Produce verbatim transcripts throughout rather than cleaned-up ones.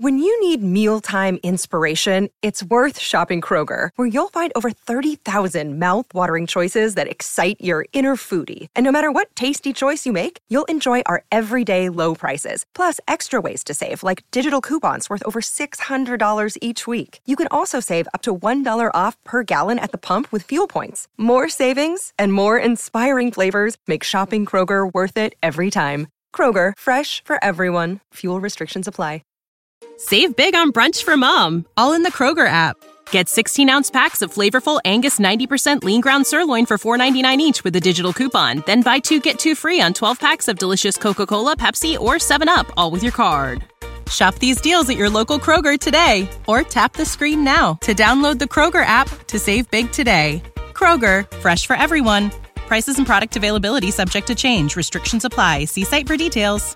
When you need mealtime inspiration, it's worth shopping Kroger, where you'll find over thirty thousand mouth-watering choices that excite your inner foodie. And no matter what tasty choice you make, you'll enjoy our everyday low prices, plus extra ways to save, like digital coupons worth over six hundred dollars each week. You can also save up to one dollar off per gallon at the pump with fuel points. More savings and more inspiring flavors make shopping Kroger worth it every time. Kroger, fresh for everyone. Fuel restrictions apply. Save big on brunch for mom, all in the Kroger app. Get sixteen-ounce packs of flavorful Angus ninety percent lean ground sirloin for four ninety-nine each with a digital coupon. Then buy two, get two free on twelve packs of delicious Coca-Cola, Pepsi, or seven up, all with your card. Shop these deals at your local Kroger today, or tap the screen now to download the Kroger app to save big today. Kroger, fresh for everyone. Prices and product availability subject to change. Restrictions apply. See site for details.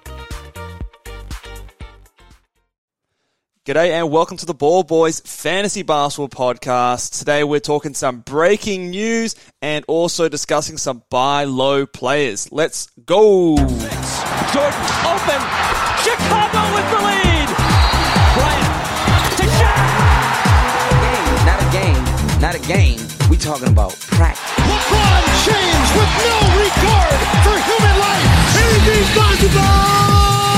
G'day and welcome to the Ball Boys Fantasy Basketball Podcast. Today we're talking some breaking news and also discussing some buy low players. Let's go! Jordan open. Chicago with the lead. Bryant to Shaq. Not a game, not a game. We talking about practice. LeBron James with no regard for human life. Anything's possible.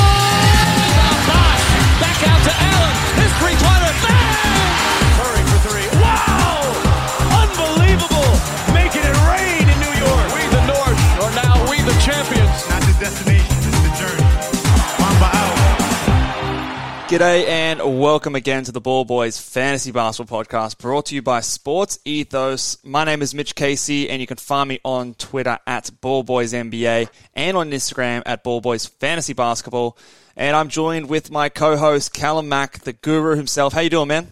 Back out to Allen. His three-pointer. Bang! Curry for three. Wow! Unbelievable. Making it rain in New York. We the North are now we the champions. Not the destination, it's the journey. Mamba out. G'day and welcome again to the Ball Boys Fantasy Basketball Podcast, brought to you by Sports Ethos. My name is Mitch Casey, and you can find me on Twitter at BallBoysNBA and on Instagram at BallBoysFantasyBasketball. And I'm joined with my co-host, Callum Mack, the guru himself. How you doing, man?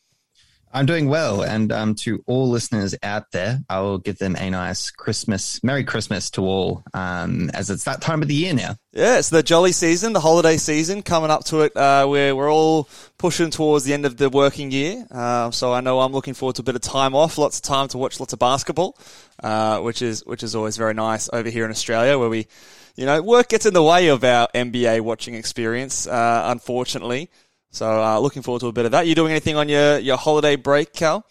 I'm doing well, and um, to all listeners out there, I will give them a nice Christmas, Merry Christmas to all, um, as it's that time of the year now. Yeah, it's the jolly season, the holiday season, coming up to it, uh, where we're all pushing towards the end of the working year. Uh, so I know I'm looking forward to a bit of time off, lots of time to watch lots of basketball, uh, which is which is always very nice over here in Australia, where we, you know, work gets in the way of our N B A watching experience, uh, unfortunately. So uh, looking forward to a bit of that. You doing anything on your, your holiday break, Cal?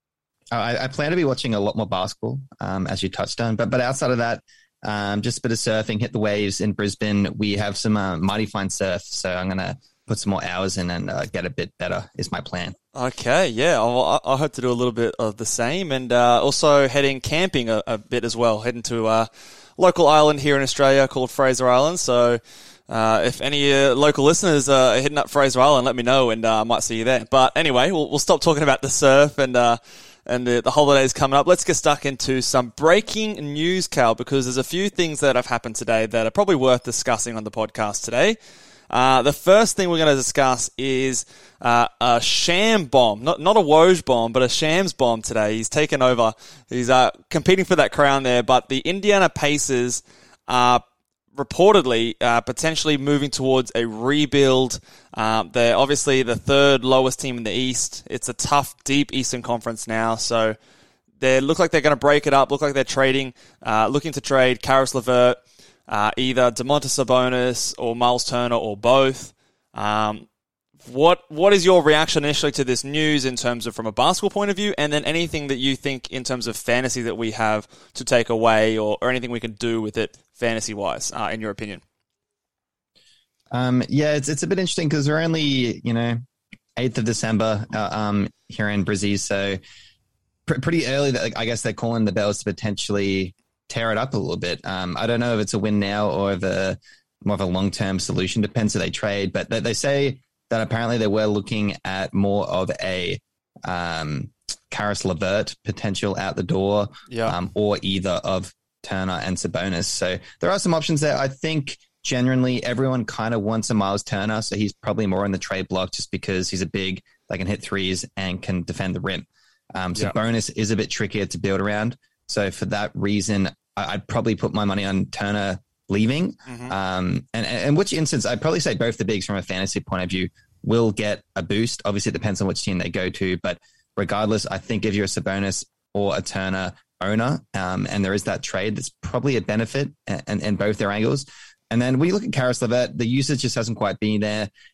I, I plan to be watching a lot more basketball, um, as you touched on. But but outside of that, um, just a bit of surfing, hit the waves in Brisbane. We have some uh, mighty fine surf, so I'm going to put some more hours in and uh, get a bit better is my plan. Okay, yeah. I'll, I hope to do a little bit of the same. And uh, also heading camping a, a bit as well, heading to a local island here in Australia called Fraser Island. So... Uh, if any uh, local listeners uh, are hitting up Fraser Island, let me know, and uh, I might see you there. But anyway, we'll, we'll stop talking about the surf and uh, and the, the holidays coming up. Let's get stuck into some breaking news, Cal, because there's a few things that have happened today that are probably worth discussing on the podcast today. Uh, the first thing we're going to discuss is uh, a sham bomb, not not a Woj bomb, but a Shams bomb today. He's taken over. He's uh, competing for that crown there, but the Indiana Pacers are reportedly uh, potentially moving towards a rebuild. Um, they're obviously the third lowest team in the East. It's a tough, deep Eastern Conference now, so they look like they're going to break it up, look like they're trading, uh, looking to trade Caris LeVert, uh, either Domantas Sabonis or Miles Turner or both. Um, what what is your reaction initially to this news in terms of from a basketball point of view, and then anything that you think in terms of fantasy that we have to take away, or, or anything we can do with it fantasy-wise, uh, in your opinion? Um, yeah, it's it's a bit interesting because we're only, you know, eighth of December uh, um, here in Brizzy, so pr- pretty early. That, I guess they're calling the bells to potentially tear it up a little bit. Um, I don't know if it's a win now or if a, more of a long-term solution. Depends who they trade, but they, they say that apparently they were looking at more of a um, Caris LeVert potential out the door, yeah. um, or either of Turner and Sabonis. So there are some options there. I think generally everyone kind of wants a Miles Turner, so he's probably more in the trade block just because he's a big, they can hit threes and can defend the rim. Um, Sabonis yeah. is a bit trickier to build around. So for that reason, I'd probably put my money on Turner leaving. Mm-hmm. Um, and, and in which instance, I'd probably say both the bigs from a fantasy point of view will get a boost. Obviously, it depends on which team they go to, but regardless, I think if you're a Sabonis or a Turner owner, um, and there is that trade, that's probably a benefit in, in both their angles. And then when you look at Caris LeVert, the usage just hasn't quite been there. He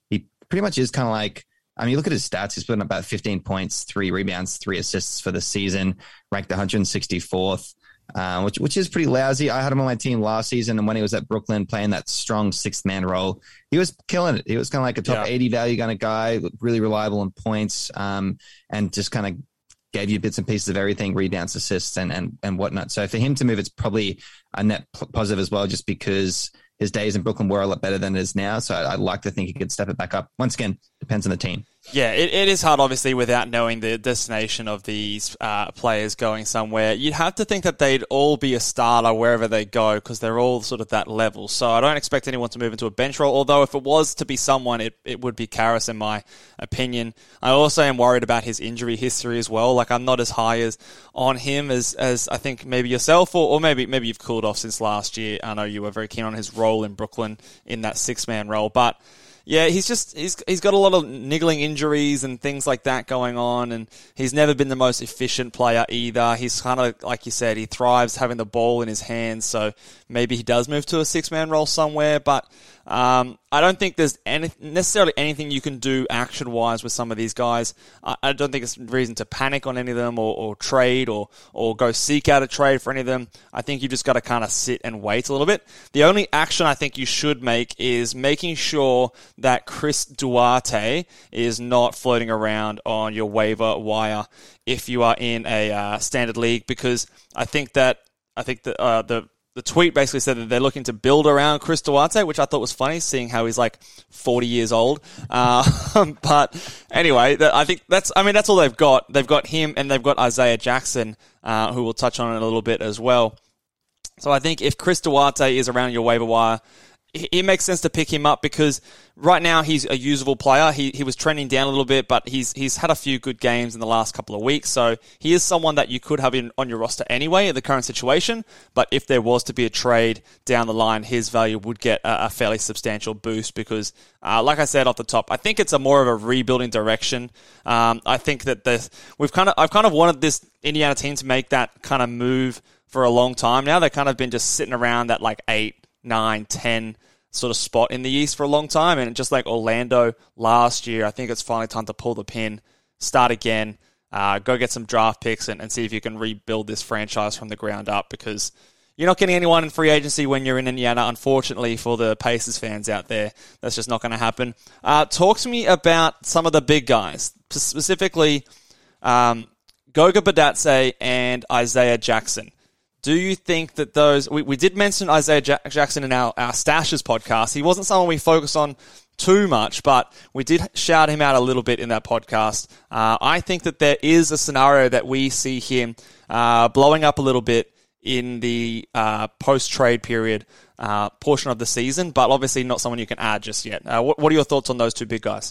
pretty much is kind of like, I mean, you look at his stats, he's putting up about fifteen points, three rebounds, three assists for the season, ranked one hundred sixty-fourth, uh, which which is pretty lousy. I had him on my team last season, and when he was at Brooklyn playing that strong sixth-man role, he was killing it. He was kind of like a top yeah. eighty value kind of guy, really reliable in points, um, and just kind of gave you bits and pieces of everything, rebounds, assists, and and and whatnot. So for him to move, it's probably a net positive as well, just because his days in Brooklyn were a lot better than it is now. So I'd like to think he could step it back up. Once again, depends on the team. Yeah, it, it is hard, obviously, without knowing the destination of these uh, players going somewhere. You'd have to think that they'd all be a starter wherever they go because they're all sort of that level. So I don't expect anyone to move into a bench role, although if it was to be someone, it, it would be Caris, in my opinion. I also am worried about his injury history as well. Like, I'm not as high as on him as, as I think maybe yourself, or, or maybe maybe you've cooled off since last year. I know you were very keen on his role in Brooklyn in that six-man role, but yeah, he's just he's he's got a lot of niggling injuries and things like that going on, and he's never been the most efficient player either. He's kind of, like you said, he thrives having the ball in his hands, so maybe he does move to a six-man role somewhere, but um, I don't think there's any, necessarily anything you can do action-wise with some of these guys. I, I don't think it's reason to panic on any of them or, or trade or, or go seek out a trade for any of them. I think you just got to kind of sit and wait a little bit. The only action I think you should make is making sure that Chris Duarte is not floating around on your waiver wire if you are in a uh, standard league, because I think that I think that uh, the The tweet basically said that they're looking to build around Chris Duarte, which I thought was funny, seeing how he's like forty years old. Uh, but anyway, I think that's, I mean, that's all they've got. They've got him and they've got Isaiah Jackson, uh, who we'll touch on in a little bit as well. So I think if Chris Duarte is around your waiver wire, it makes sense to pick him up because right now he's a usable player. He he was trending down a little bit, but he's he's had a few good games in the last couple of weeks. So he is someone that you could have in on your roster anyway in the current situation. But if there was to be a trade down the line, his value would get a, a fairly substantial boost because, uh, like I said off the top, I think it's a more of a rebuilding direction. Um, I think that the we've kind of I've kind of wanted this Indiana team to make that kind of move for a long time now. They've kind of been just sitting around that like eight, nine, ten sort of spot in the East for a long time, and just like Orlando last year, I think it's finally time to pull the pin, start again, uh, go get some draft picks and, and see if you can rebuild this franchise from the ground up, because you're not getting anyone in free agency when you're in Indiana, unfortunately, for the Pacers fans out there. That's just not going to happen. Uh, talk to me about some of the big guys, specifically um, Goga Bitadze and Isaiah Jackson. Do you think that those... We, we did mention Isaiah Jackson in our, our Stashes podcast. He wasn't someone we focused on too much, but we did shout him out a little bit in that podcast. Uh, I think that there is a scenario that we see him uh, blowing up a little bit in the uh, post-trade period uh, portion of the season, but obviously not someone you can add just yet. Uh, what, what are your thoughts on those two big guys?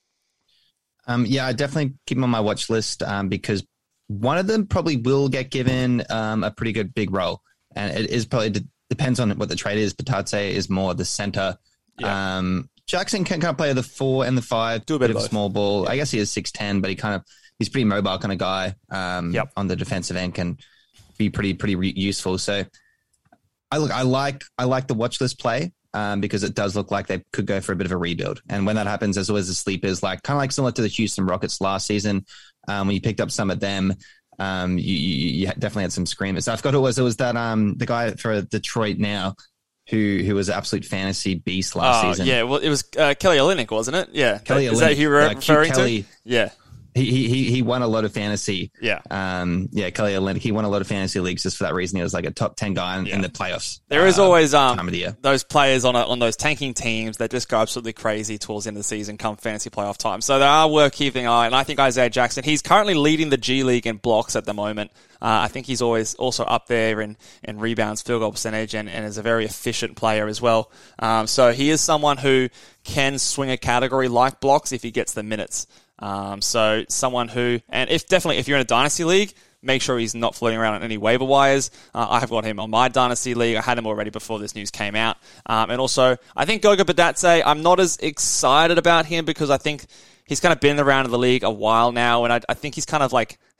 Um, yeah, I definitely keep them on my watch list um, because one of them probably will get given um, a pretty good big role, and it is probably de- depends on what the trade is. Bitadze is more the center. Yeah. Um, Jackson can kind of play the four and the five. Do a bit, bit of a small ball. Yeah. I guess he is six ten, but he kind of he's pretty mobile kind of guy. Um, yep. On the defensive end, can be pretty pretty re- useful. So I look, I like I like the watch list play. Um, because it does look like they could go for a bit of a rebuild. And when that happens, there's always the sleepers, like kind of like similar to the Houston Rockets last season. Um, when you picked up some of them, um, you, you, you definitely had some screamers. I forgot who it was. It was that um, the guy for Detroit now who who was an absolute fantasy beast last oh, season. Yeah, well, it was uh, Kelly Olynyk, wasn't it? Yeah. Kelly Is Olynyk, that who you were uh, referring Kelly, to? Yeah. He he he won a lot of fantasy. Yeah. Um. Yeah. Kelly Olynyk. He won a lot of fantasy leagues just for that reason. He was like a top ten guy in, yeah. in the playoffs. There is uh, always um time of the year. those players on a, on those tanking teams that just go absolutely crazy towards the end of the season, come fantasy playoff time. So they are worth keeping an eye. And I think Isaiah Jackson, he's currently leading the G League in blocks at the moment. Uh, I think he's always also up there in, in rebounds, field goal percentage, and, and is a very efficient player as well. Um, so he is someone who can swing a category like blocks if he gets the minutes. Um, so someone who, and if definitely if you're in a dynasty league, make sure he's not floating around on any waiver wires. Uh, I have got him on my dynasty league. I had him already before this news came out. Um, and also, I think Goga Bitadze, I'm not as excited about him because I think he's kind of been around in the league a while now, and I, I think he's kind of like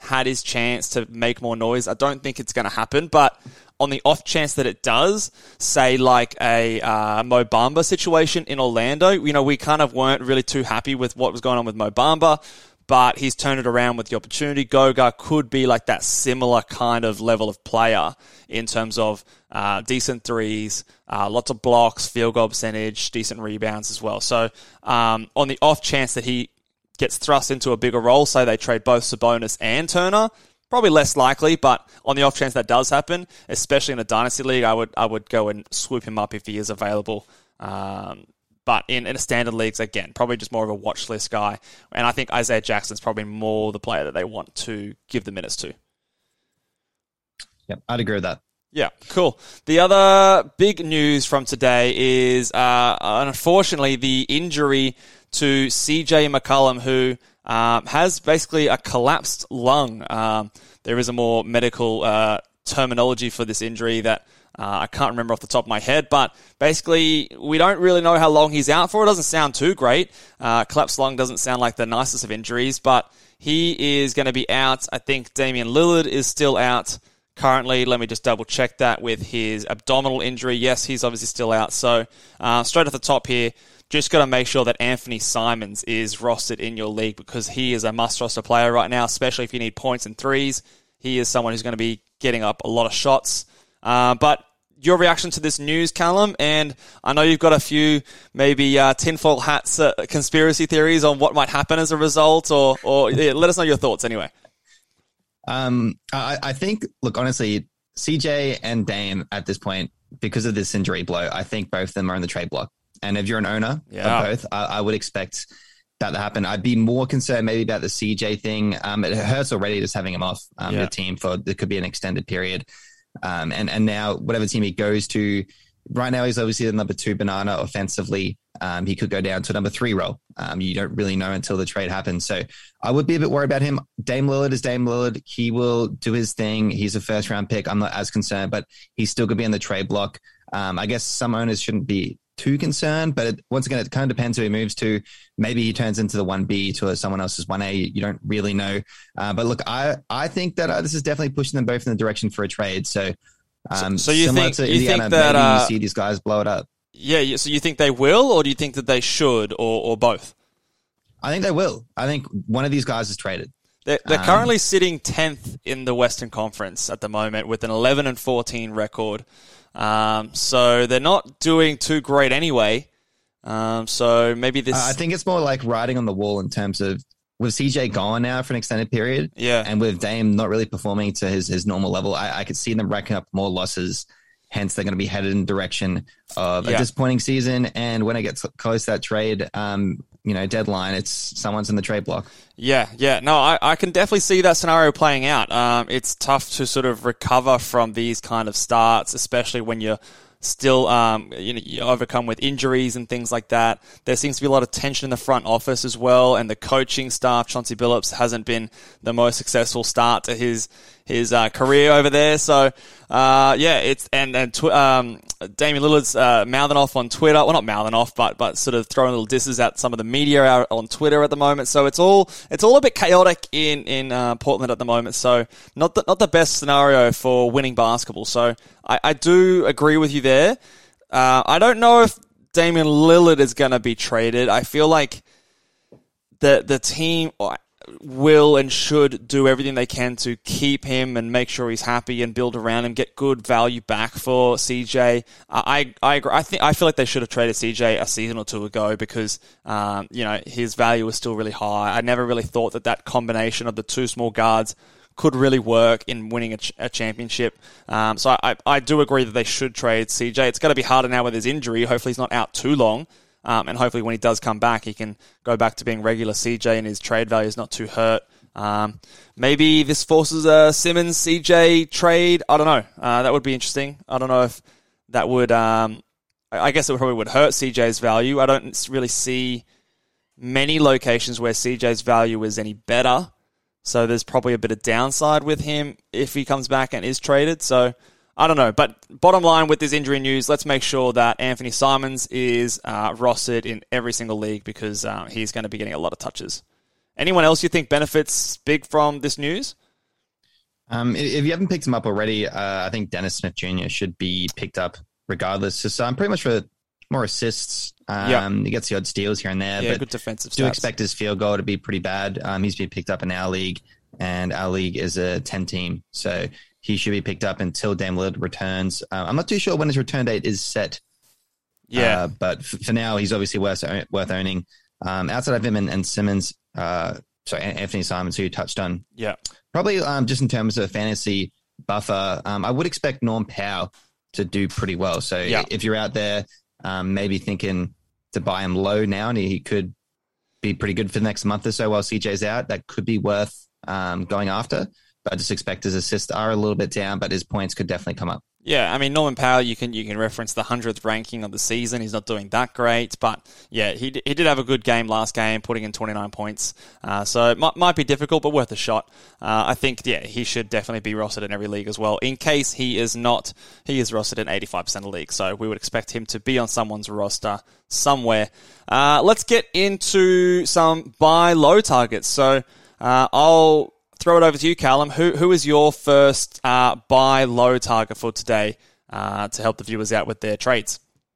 had his chance to make more noise. I don't think it's going to happen, but on the off chance that it does, say like a uh, Mo Bamba situation in Orlando, you know, we kind of weren't really too happy with what was going on with Mo Bamba, but he's turned it around with the opportunity. Goga could be like that similar kind of level of player in terms of uh, decent threes, uh, lots of blocks, field goal percentage, decent rebounds as well. So um, on the off chance that he gets thrust into a bigger role, say they trade both Sabonis and Turner, probably less likely, but on the off chance that does happen, especially in a dynasty league, I would I would go and swoop him up if he is available. Um, but in, in a standard leagues, again, probably just more of a watch list guy. And I think Isaiah Jackson's probably more the player that they want to give the minutes to. Yep, I'd agree with that. Yeah, cool. The other big news from today is, uh, unfortunately, the injury to C J McCollum, who um, has basically a collapsed lung. Um, there is a more medical uh, terminology for this injury that uh, I can't remember off the top of my head, but basically we don't really know how long he's out for. It doesn't sound too great. Uh, collapsed lung doesn't sound like the nicest of injuries, but he is going to be out. I think Damian Lillard is still out currently. Let me just double check that with his abdominal injury. Yes, he's obviously still out. So uh, straight off the top here, just got to make sure that Anthony Simons is rostered in your league because he is a must-roster player right now, especially if you need points and threes. He is someone who's going to be getting up a lot of shots. Uh, but your reaction to this news, Callum, and I know you've got a few maybe uh, tinfoil hats uh, conspiracy theories on what might happen as a result, or, or yeah, let us know your thoughts anyway. Um, I, I think, look, honestly, C J and Dame at this point, because of this injury blow, I think both of them are in the trade block. And if you're an owner yeah. of both, I, I would expect that to happen. I'd be more concerned maybe about the C J thing. Um, it hurts already just having him off um, yeah. the team for, it could be an extended period. Um, and, and now whatever team he goes to, right now he's obviously the number two banana offensively. Um, he could go down to a number three role. Um, you don't really know until the trade happens. So I would be a bit worried about him. Dame Lillard is Dame Lillard. He will do his thing. He's a first round pick. I'm not as concerned, but he's still going to be in the trade block. Um, I guess some owners shouldn't be too concerned, but it, once again, it kind of depends who he moves to. Maybe he turns into the one B to someone else's one A. You don't really know. Uh, but look, I, I think that uh, this is definitely pushing them both in the direction for a trade. So, um, so, so you think, to you Indiana, think that, maybe uh, you see these guys blow it up. Yeah, so you think they will, or do you think that they should, or, or both? I think they will. I think one of these guys is traded. They're, they're um, currently sitting tenth in the Western Conference at the moment with an eleven and fourteen record. Um, so they're not doing too great anyway. Um, so maybe this... I think it's more like writing on the wall in terms of with C J gone now for an extended period, yeah, and with Dame not really performing to his, his normal level, I, I could see them racking up more losses. Hence, they're going to be headed in the direction of yeah. a disappointing season. And when it gets close to that trade, um, you know, deadline, it's someone's in the trade block. Yeah, yeah. No, I, I can definitely see that scenario playing out. Um, it's tough to sort of recover from these kind of starts, especially when you're still um, you know, you overcome with injuries and things like that. There seems to be a lot of tension in the front office as well, and the coaching staff. Chauncey Billups hasn't been the most successful start to his his uh, career over there. So, uh, yeah, it's and and tw- um, Damian Lillard's uh, mouthing off on Twitter. Well, not mouthing off, but but sort of throwing little disses at some of the media out on Twitter at the moment. So it's all it's all a bit chaotic in in uh, Portland at the moment. So not the, not the best scenario for winning basketball. So I, I do agree with you there. Uh, I don't know if Damian Lillard is going to be traded. I feel like the the team will and should do everything they can to keep him and make sure he's happy and build around him, get good value back for C J. Uh, I I agree. I think I feel like they should have traded C J a season or two ago because um, you know his value was still really high. I never really thought that that combination of the two small guards could really work in winning a, ch- a championship. Um, so I, I do agree that they should trade C J. It's going to be harder now with his injury. Hopefully he's not out too long. Um, and hopefully when he does come back, he can go back to being regular C J and his trade value is not too hurt. Um, maybe this forces a Simmons C J trade. I don't know. Uh, that would be interesting. I don't know if that would... Um, I guess it probably would hurt C J's value. I don't really see many locations where C J's value is any better. So there's probably a bit of downside with him if he comes back and is traded. So I don't know. But bottom line with this injury news, let's make sure that Anthony Simons is uh, rostered in every single league because uh, he's going to be getting a lot of touches. Anyone else you think benefits big from this news? Um, if you haven't picked him up already, uh, I think Dennis Smith Junior should be picked up regardless. Just um, pretty much for more assists. Um, yep. He gets the odd steals here and there. Yeah, but good defensive stats. Do expect his field goal to be pretty bad. Um, he's been picked up in our league, and our league is a ten team. So he should be picked up until Dame Lillard returns. Uh, I'm not too sure when his return date is set. Yeah. Uh, but f- for now, he's obviously worth, worth owning. Um, outside of him and, and Simmons, uh, sorry, Anthony Simons, who you touched on. Yeah. Probably um, just in terms of fantasy buffer, um, I would expect Norm Powell to do pretty well. So yeah. if you're out there, um, maybe thinking to buy him low now, and he could be pretty good for the next month or so while C J's out, that could be worth um, going after. But I just expect his assists are a little bit down, but his points could definitely come up. Yeah, I mean, Norman Powell, you can you can reference the hundredth ranking of the season. He's not doing that great, but yeah, he he did have a good game last game, putting in twenty-nine points. Uh, so it might, might be difficult, but worth a shot. Uh, I think, yeah, he should definitely be rostered in every league as well. In case he is not, he is rostered in eighty-five percent of leagues, so we would expect him to be on someone's roster somewhere. Uh, let's get into some buy low targets. So uh, I'll throw it over to you, Callum. Who who is your first uh, buy low target for today uh, to help the viewers out with their trades?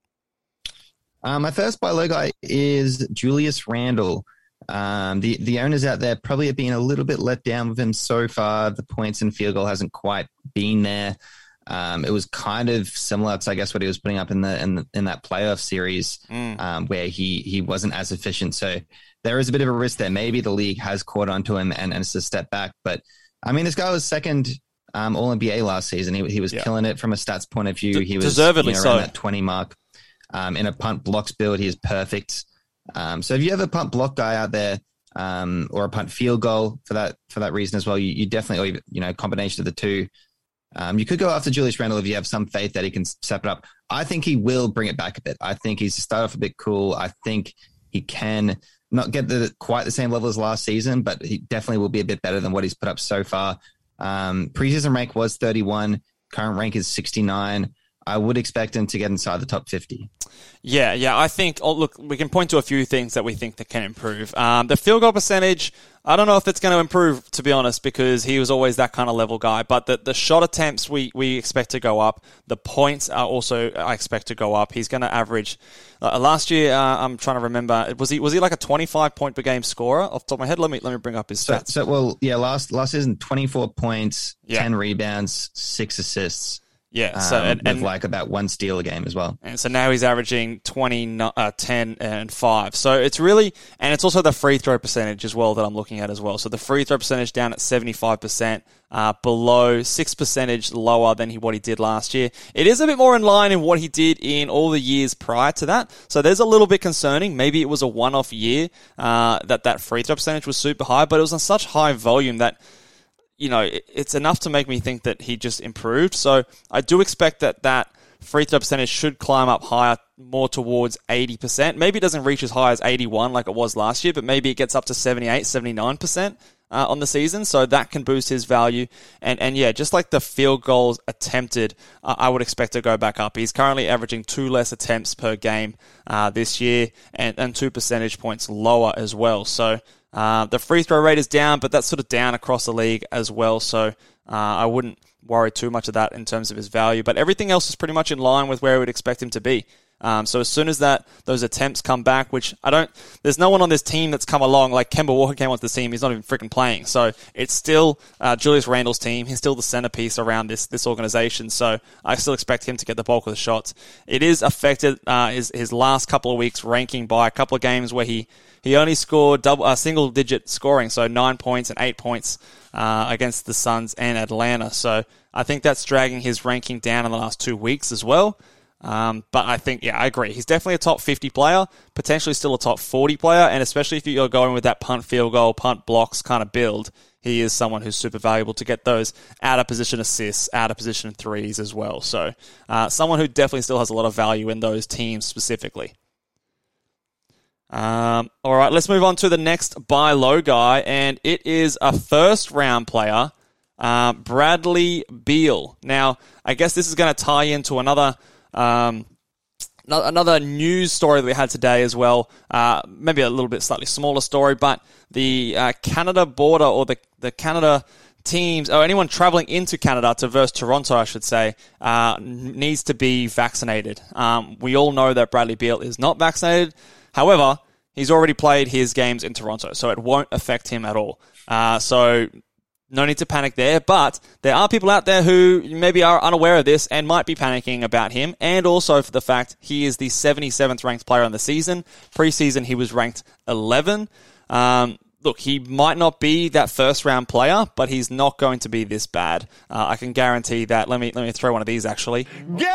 Um, my first buy low guy is Julius Randle. Um, the the owners out there probably have been a little bit let down with him so far. The points and field goal hasn't quite been there. Um, it was kind of similar to, I guess, what he was putting up in the in, the, in that playoff series mm. um, where he he wasn't as efficient. So there is a bit of a risk there. Maybe the league has caught onto him and, and it's a step back. But, I mean, this guy was second um, All N B A last season. He, he was yeah. killing it from a stats point of view. D- he was deservedly you know, so. around that twenty mark. Um, in a punt blocks build, he is perfect. Um, so if you have a punt block guy out there um, or a punt field goal for that for that reason as well, you, you definitely, you know, combination of the two. Um, you could go after Julius Randle if you have some faith that he can step it up. I think he will bring it back a bit. I think he's started off a bit cool. I think he can not get the quite the same level as last season, but he definitely will be a bit better than what he's put up so far. Um, preseason rank was thirty-one. Current rank is sixty-nine. I would expect him to get inside the top fifty. Yeah, yeah. I think, oh, look, we can point to a few things that we think that can improve. Um, the field goal percentage, I don't know if it's going to improve, to be honest, because he was always that kind of level guy. But the, the shot attempts we, we expect to go up. The points are also, I expect to go up. He's going to average, uh, last year, uh, I'm trying to remember, was he was he like a twenty-five point per game scorer off the top of my head? Let me let me bring up his stats. So, so well, yeah, last last season, twenty-four points, yeah. ten rebounds, six assists. Yeah, so um, and, and with like about one steal a game as well. And so now he's averaging twenty, uh, ten, and five. So it's really, and it's also the free throw percentage as well that I'm looking at as well. So the free throw percentage down at seventy-five percent, uh, below six percentage lower than he, what he did last year. It is a bit more in line in what he did in all the years prior to that. So there's a little bit concerning. Maybe it was a one-off year uh, that that free throw percentage was super high, but it was on such high volume that, you know, it's enough to make me think that he just improved. So I do expect that that free throw percentage should climb up higher, more towards eighty percent. Maybe it doesn't reach as high as eighty-one like it was last year, but maybe it gets up to seventy-eight, seventy-nine percent uh, on the season. So that can boost his value. And, and yeah, just like the field goals attempted, uh, I would expect to go back up. He's currently averaging two less attempts per game uh, this year and, and two percentage points lower as well. So Uh, the free throw rate is down, but that's sort of down across the league as well. So uh, I wouldn't worry too much of that in terms of his value. But everything else is pretty much in line with where we would expect him to be. Um, so as soon as that those attempts come back, which I don't, there's no one on this team that's come along. Like Kemba Walker came onto the team, he's not even freaking playing. So it's still uh, Julius Randle's team. He's still the centerpiece around this this organization. So I still expect him to get the bulk of the shots. It is affected uh, his his last couple of weeks ranking by a couple of games where he he only scored double uh, single digit scoring, so nine points and eight points uh, against the Suns and Atlanta. So I think that's dragging his ranking down in the last two weeks as well. Um, but I think, yeah, I agree. He's definitely a top fifty player, potentially still a top forty player, and especially if you're going with that punt field goal, punt blocks kind of build, he is someone who's super valuable to get those out of position assists, out of position threes as well. So uh, someone who definitely still has a lot of value in those teams specifically. Um, all right, let's move on to the next buy low guy, and it is a first round player, uh, Bradley Beal. Now, I guess this is going to tie into another Um, another news story that we had today as well, uh, maybe a little bit slightly smaller story, but the uh, Canada border or the, the Canada teams, or anyone traveling into Canada to versus Toronto, I should say, uh, needs to be vaccinated. Um, we all know that Bradley Beal is not vaccinated. However, he's already played his games in Toronto, so it won't affect him at all. Uh, so no need to panic there, but there are people out there who maybe are unaware of this and might be panicking about him, and also for the fact he is the seventy-seventh ranked player on the season. Preseason, he was ranked eleven. Um, look, he might not be that first-round player, but he's not going to be this bad. Uh, I can guarantee that. Let me let me throw one of these, actually.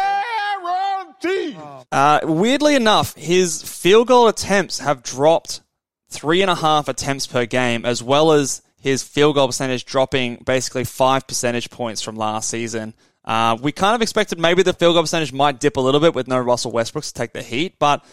Guarantee! Uh, weirdly enough, his field goal attempts have dropped three and a half attempts per game, as well as his field goal percentage dropping basically five percentage points from last season. Uh, we kind of expected maybe the field goal percentage might dip a little bit with no Russell Westbrook to take the heat, but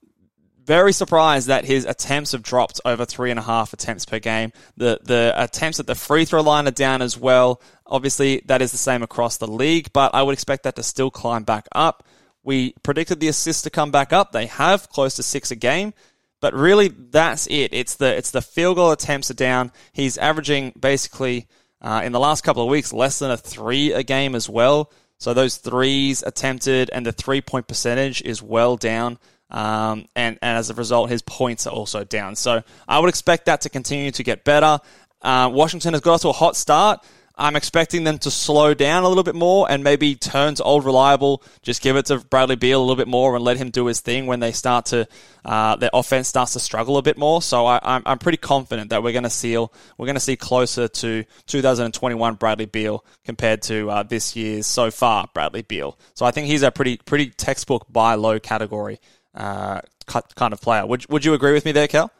very surprised that his attempts have dropped over three and a half attempts per game. The the attempts at the free throw line are down as well. Obviously, that is the same across the league, but I would expect that to still climb back up. We predicted the assists to come back up. They have, close to six a game. But really, that's it. It's the it's the field goal attempts are down. He's averaging basically, uh, in the last couple of weeks, less than a three a game as well. So those threes attempted and the three-point percentage is well down. Um, and, and as a result, his points are also down. So I would expect that to continue to get better. Uh, Washington has got off to a hot start. I'm expecting them to slow down a little bit more and maybe turn to old reliable. Just give it to Bradley Beal a little bit more and let him do his thing when they start to, uh, their offense starts to struggle a bit more. So I, I'm, I'm pretty confident that we're going to see, we're going to see closer to two thousand twenty-one Bradley Beal compared to uh, this year's so far Bradley Beal. So I think he's a pretty, pretty textbook buy low category uh, kind of player. Would Would you agree with me there, Kel?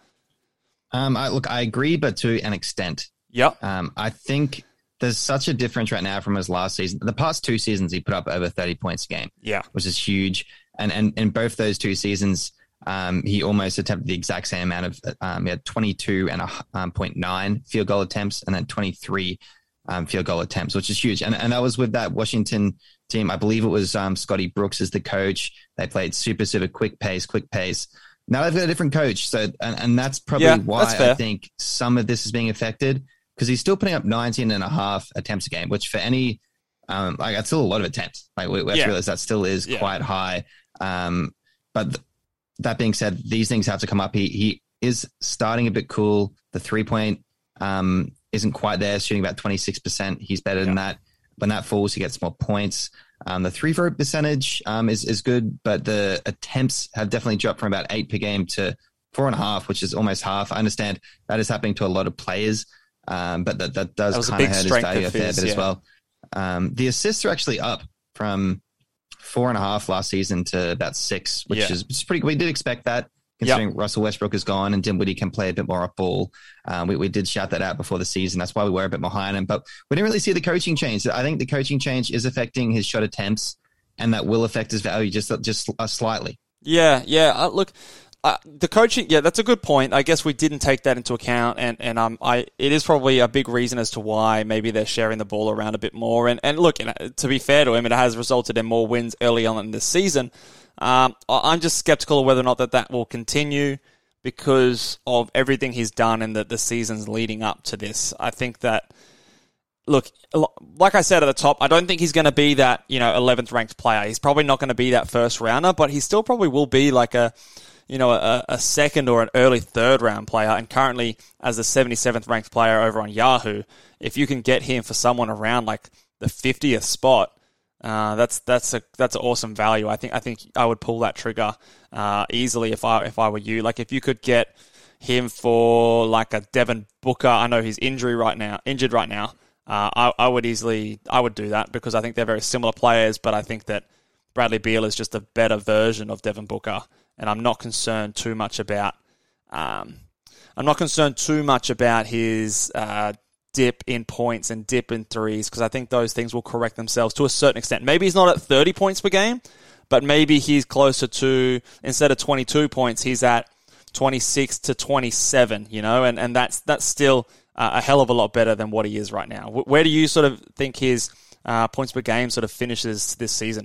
Um, I, look, I agree, but to an extent. Yep. Um, I think there's such a difference right now from his last season. The past two seasons, he put up over thirty points a game, yeah, which is huge. And and in both those two seasons, um, he almost attempted the exact same amount of. Um, he had twenty-two and a um, point nine field goal attempts, and then twenty-three um, field goal attempts, which is huge. And and that was with that Washington team. I believe it was um, Scotty Brooks as the coach. They played super super quick pace, quick pace. Now they've got a different coach, so and, and that's probably yeah, why that's I think some of this is being affected. Because he's still putting up nineteen and a half attempts a game, which for any, um, like that's still a lot of attempts. Like we, we have yeah. to realize that still is yeah. quite high. Um, but th- that being said, these things have to come up. He he is starting a bit cool. The three point um, isn't quite there, shooting about twenty-six percent. He's better yeah. than that. When that falls, he gets more points. Um, the three throw percentage um, is is good, but the attempts have definitely dropped from about eight per game to four and a half, which is almost half. I understand that is happening to a lot of players. Um, but that, that does that kind of hurt his value a fair bit yeah. as well. Um, the assists are actually up from four and a half last season to about six, which, yeah. is, which is pretty good. We did expect that, considering yep. Russell Westbrook is gone and Dinwiddie can play a bit more off ball. Um, we, we did shout that out before the season. That's why we were a bit more high on him. But we didn't really see the coaching change. I think the coaching change is affecting his shot attempts, and that will affect his value just, just uh, slightly. Yeah, yeah. Uh, look, Uh, the coaching, yeah, that's a good point. I guess we didn't take that into account, and, and um, I it is probably a big reason as to why maybe they're sharing the ball around a bit more. And, and look, you know, to be fair to him, it has resulted in more wins early on in this season. Um, I'm just skeptical of whether or not that, that will continue because of everything he's done in the, the seasons leading up to this. I think that, look, like I said at the top, I don't think he's going to be that, you know, eleventh ranked player. He's probably not going to be that first rounder, but he still probably will be like a, you know, a, a second or an early third round player. And currently, as the seventy-seventh ranked player over on Yahoo, if you can get him for someone around like the fiftieth spot, uh, that's that's a that's an awesome value. I think I think I would pull that trigger uh, easily if I if I were you. Like if you could get him for like a Devin Booker. I know he's injury right now, injured right now. Uh, I I would easily I would do that because I think they're very similar players, but I think that Bradley Beal is just a better version of Devin Booker. And I'm not concerned too much about, um, I'm not concerned too much about his uh, dip in points and dip in threes because I think those things will correct themselves to a certain extent. Maybe he's not at thirty points per game, but maybe he's closer to, instead of twenty-two points, he's at twenty-six to twenty-seven. You know, and and that's that's still uh, a hell of a lot better than what he is right now. Where do you sort of think his uh, points per game sort of finishes this season?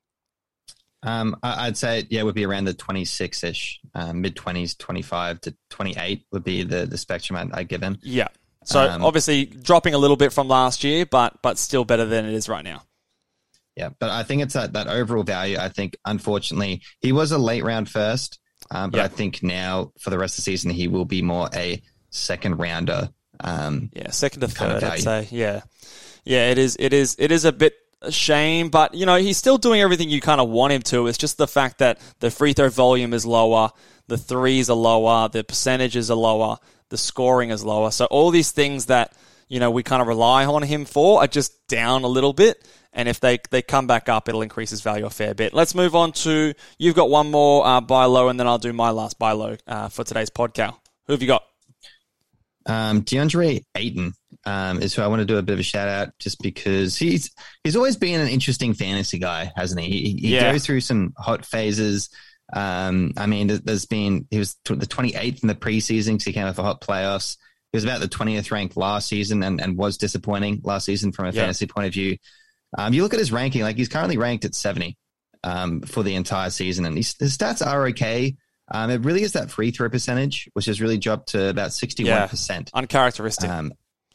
Um, I'd say, yeah, it would be around the twenty-six-ish, uh, mid-twenties, twenty-five to twenty-eight would be the, the spectrum I'd, I'd give him. Yeah. So Um, obviously dropping a little bit from last year, but but still better than it is right now. Yeah, but I think it's that, that overall value. I think, unfortunately, he was a late round first, um, but Yeah. I think now for the rest of the season, he will be more a second rounder. Um, Yeah, second to kind of third, I'd value. say. Yeah, yeah, it is. It is. It is a bit a shame, but you know he's still doing everything you kind of want him to. It's just the fact that the free throw volume is lower, the threes are lower, the percentages are lower, the scoring is lower. So all these things that you know we kind of rely on him for are just down a little bit. And if they, they come back up, it'll increase his value a fair bit. Let's move on to, you've got one more uh, buy low, and then I'll do my last buy low uh, for today's podcast. Who have you got? Um, DeAndre Ayton um, is who I want to do a bit of a shout out, just because he's he's always been an interesting fantasy guy, hasn't he? He, he Yeah. goes through some hot phases. Um, I mean, there's been he was the twenty-eighth in the preseason because he came off a hot playoffs. He was about the twentieth ranked last season and, and was disappointing last season from a Yeah. fantasy point of view. Um, you look at his ranking, like he's currently ranked at seventy um, for the entire season, and his, his stats are okay. Um, it really is that free throw percentage, which has really dropped to about sixty-one percent. Uncharacteristic. Um,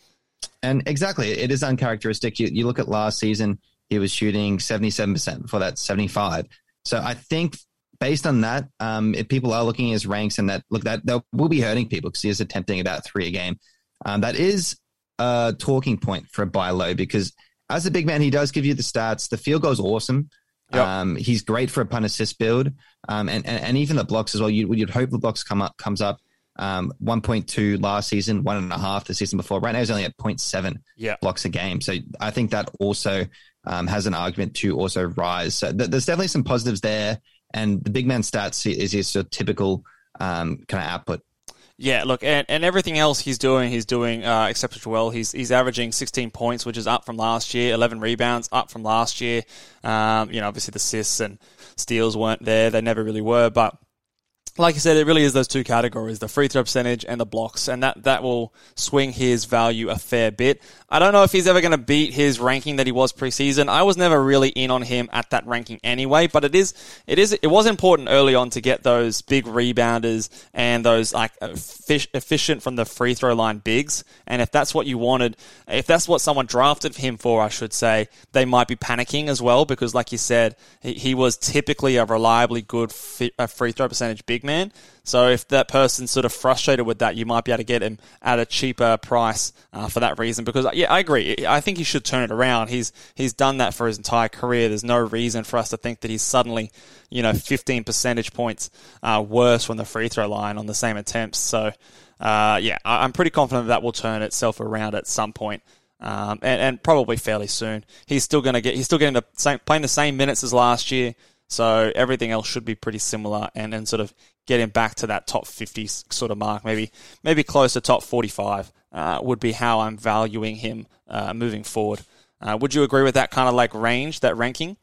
and exactly, it is uncharacteristic. You, you look at last season, he was shooting seventy-seven percent, before that seventy-five. So I think based on that, um, if people are looking at his ranks and that, look, that, that will be hurting people because he is attempting about three a game. Um, that is a talking point for a buy low, because as a big man, he does give you the stats. The field goal is awesome. Yep. Um, he's great for a punt assist build, um, and, and and even the blocks as well. You, you'd hope the blocks come up comes up. Um, one point two last season, one and a half the season before. Right now, he's only at zero point seven Yeah. blocks a game. So I think that also um, has an argument to also rise. So th- there's definitely some positives there. And the big man stats is his sort of typical um, kind of output. Yeah, look, and, and everything else he's doing, he's doing uh, exceptionally well. He's he's averaging sixteen points, which is up from last year. eleven rebounds, up from last year. Um, you know, obviously the assists and steals weren't there; they never really were. But like I said, it really is those two categories: the free throw percentage and the blocks, and that that will swing his value a fair bit. I don't know if he's ever going to beat his ranking that he was preseason. I was never really in on him at that ranking anyway, but it is, it is, it was important early on to get those big rebounders and those like efficient from the free throw line bigs. And if that's what you wanted, if that's what someone drafted him for, I should say, they might be panicking as well, because like you said, he, he was typically a reliably good fi- a free throw percentage big man. So if that person's sort of frustrated with that, you might be able to get him at a cheaper price uh, for that reason. Because, yeah, I agree. I think he should turn it around. He's he's done that for his entire career. There's no reason for us to think that he's suddenly, you know, fifteen percentage points uh, worse from the free throw line on the same attempts. So, uh, yeah, I, I'm pretty confident that will turn itself around at some point. Um, and, and probably fairly soon. He's still going to get. He's still getting the same, playing the same minutes as last year. So everything else should be pretty similar, and, and sort of get him back to that top fifty sort of mark, maybe maybe close to top forty-five uh, would be how I'm valuing him uh, moving forward. Uh, would you agree with that kind of like range, that ranking?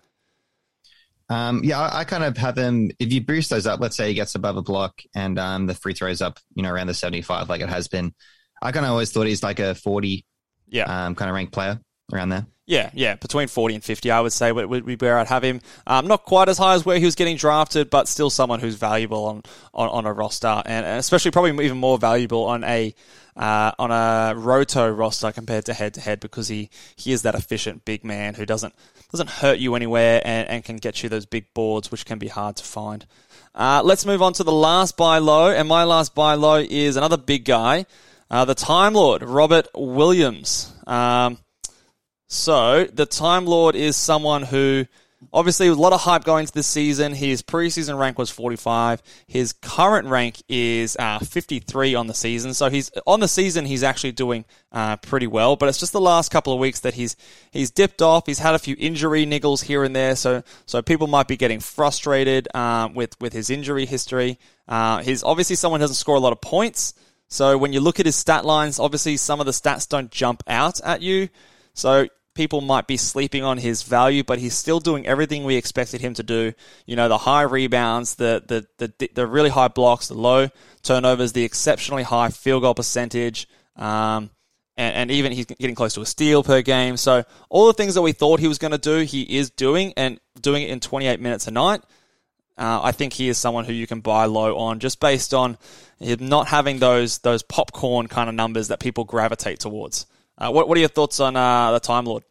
Um, yeah, I, I kind of have him. If you boost those up, let's say he gets above a block and um, the free throws up, you know, around the seventy-five, like it has been. I kind of always thought he's like a forty, yeah, um, kind of ranked player around there. Yeah, yeah, between forty and fifty, I would say would be where I'd have him. Um, not quite as high as where he was getting drafted, but still someone who's valuable on, on, on a roster, and, and especially probably even more valuable on a uh, on a roto roster compared to head to head, because he, he is that efficient big man who doesn't doesn't hurt you anywhere and, and can get you those big boards, which can be hard to find. Uh, let's move on to the last buy low, and my last buy low is another big guy, uh, the Time Lord, Robert Williams. Um, So, the Time Lord is someone who, obviously, a lot of hype going into this season. His preseason rank was forty-five. His current rank is uh, fifty-three on the season. So, he's on the season, he's actually doing uh, pretty well. But it's just the last couple of weeks that he's he's dipped off. He's had a few injury niggles here and there. So, so people might be getting frustrated um, with, with his injury history. Uh, he's obviously someone who doesn't score a lot of points. So, when you look at his stat lines, obviously, some of the stats don't jump out at you. So, people might be sleeping on his value, but he's still doing everything we expected him to do. You know, the high rebounds, the the the, the really high blocks, the low turnovers, the exceptionally high field goal percentage, um, and, and even he's getting close to a steal per game. So all the things that we thought he was going to do, he is doing, and doing it in twenty-eight minutes a night. Uh, I think he is someone who you can buy low on just based on him not having those those popcorn kind of numbers that people gravitate towards. Uh, what what are your thoughts on uh, the Time Lord?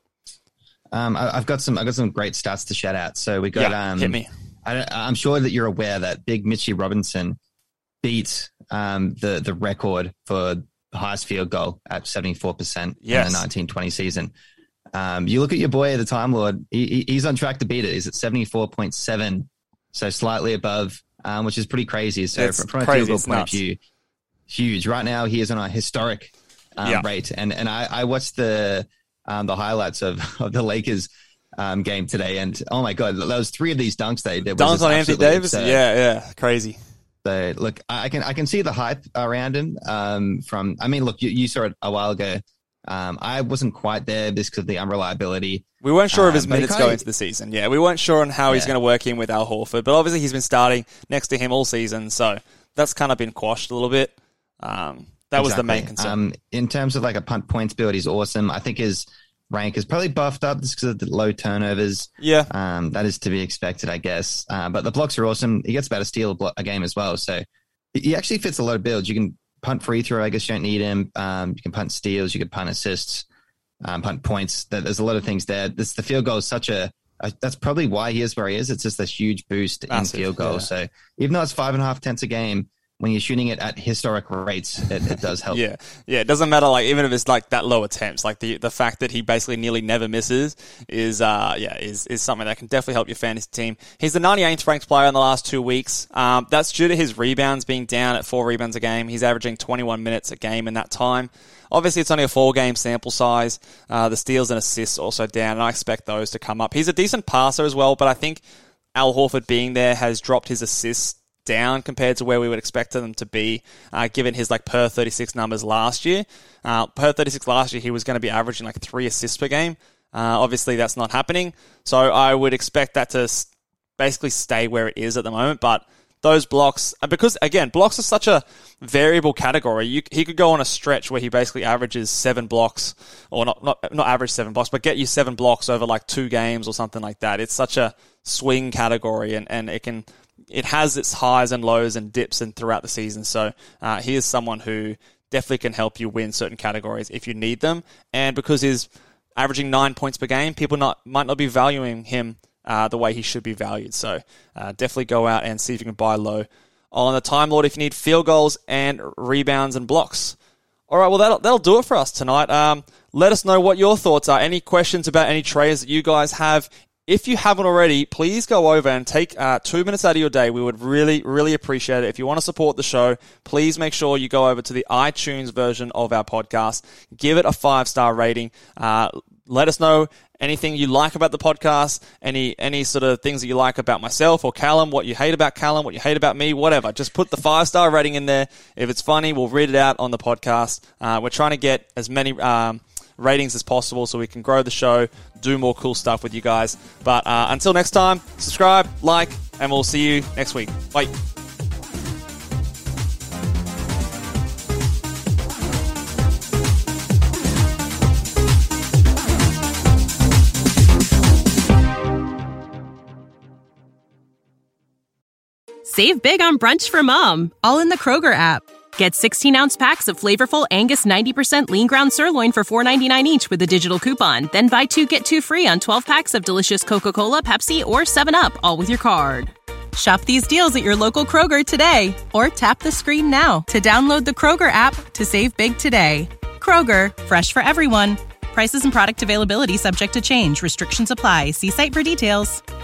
Um, I, I've got some I've got some great stats to shout out. So we got yeah, um, hit me. I, I'm sure that you're aware that Big Mitchie Robinson beat um, the the record for the highest field goal at seventy-four percent yes. in the nineteen twenty season. Um, you look at your boy, the Time Lord. He, he's on track to beat it. He's at seventy-four point seven, so slightly above, um, which is pretty crazy. So it's from, from crazy, a field goal it's point nuts. of view, huge. Right now, he is on a historic um, yeah. rate. And and I, I watched the um, the highlights of, of the Lakers um, game today, and oh my god, those three of these dunks they did. Dunks on Anthony Davis, absurd. yeah, yeah, crazy. So look, I can I can see the hype around him. Um, from I mean, look, you, you saw it a while ago. Um, I wasn't quite there just because of the unreliability. We weren't sure um, of his minutes going into the season. Yeah, we weren't sure on how yeah. he's going to work in with Al Horford, but obviously he's been starting next to him all season, so that's kind of been quashed a little bit. Um, that exactly. was the main concern. Um, in terms of like a punt points build, he's awesome. I think his rank is probably buffed up just because of the low turnovers. Yeah. Um, that is to be expected, I guess. Uh, but the blocks are awesome. He gets about a steal a game as well. So he actually fits a lot of builds. You can punt free throw, I guess you don't need him. Um, you can punt steals, you can punt assists, um, punt points. There's a lot of things there. This the field goal is such a, a that's probably why he is where he is. It's just a huge boost Massive, in field goal. Yeah. So even though it's five and a half tenths a game, when you're shooting it at historic rates, it, it does help. yeah, yeah. It doesn't matter, like even if it's like that low attempts, like the the fact that he basically nearly never misses is, uh, yeah, is is something that can definitely help your fantasy team. He's the ninety-eighth ranked player in the last two weeks. Um, that's due to his rebounds being down at four rebounds a game. He's averaging twenty-one minutes a game in that time. Obviously, it's only a four-game sample size. Uh, the steals and assists also down, and I expect those to come up. He's a decent passer as well, but I think Al Horford being there has dropped his assists down compared to where we would expect them to be, uh, given his like per thirty-six numbers last year. Uh, per thirty-six last year, he was going to be averaging like three assists per game. Uh, obviously, that's not happening. So I would expect that to basically stay where it is at the moment. But those blocks, because again, blocks are such a variable category. You, he could go on a stretch where he basically averages seven blocks, or not, not, not average seven blocks, but get you seven blocks over like two games or something like that. It's such a swing category, and, and it can, it has its highs and lows and dips and throughout the season. So uh, he is someone who definitely can help you win certain categories if you need them. And because he's averaging nine points per game, people not might not be valuing him uh, the way he should be valued. So uh, definitely go out and see if you can buy low on the Time Lord if you need field goals and rebounds and blocks. All right, well, that'll, that'll do it for us tonight. Um, let us know what your thoughts are. Any questions about any trades that you guys have? If you haven't already, please go over and take uh, two minutes out of your day. We would really, really appreciate it. If you want to support the show, please make sure you go over to the iTunes version of our podcast. Give it a five-star rating. Uh, let us know anything you like about the podcast, any any sort of things that you like about myself or Callum, what you hate about Callum, what you hate about me, whatever. Just put the five-star rating in there. If it's funny, we'll read it out on the podcast. Uh, we're trying to get as many Um, ratings as possible so we can grow the show, do more cool stuff with you guys. But uh, until next time, subscribe, like, and we'll see you next week. Bye. Save big on brunch for mom, all in the Kroger app. Get sixteen-ounce packs of flavorful Angus ninety percent lean ground sirloin for four ninety-nine each with a digital coupon. Then buy two, get two free on twelve packs of delicious Coca-Cola, Pepsi, or seven up, all with your card. Shop these deals at your local Kroger today, or tap the screen now to download the Kroger app to save big today. Kroger, fresh for everyone. Prices and product availability subject to change. Restrictions apply. See site for details.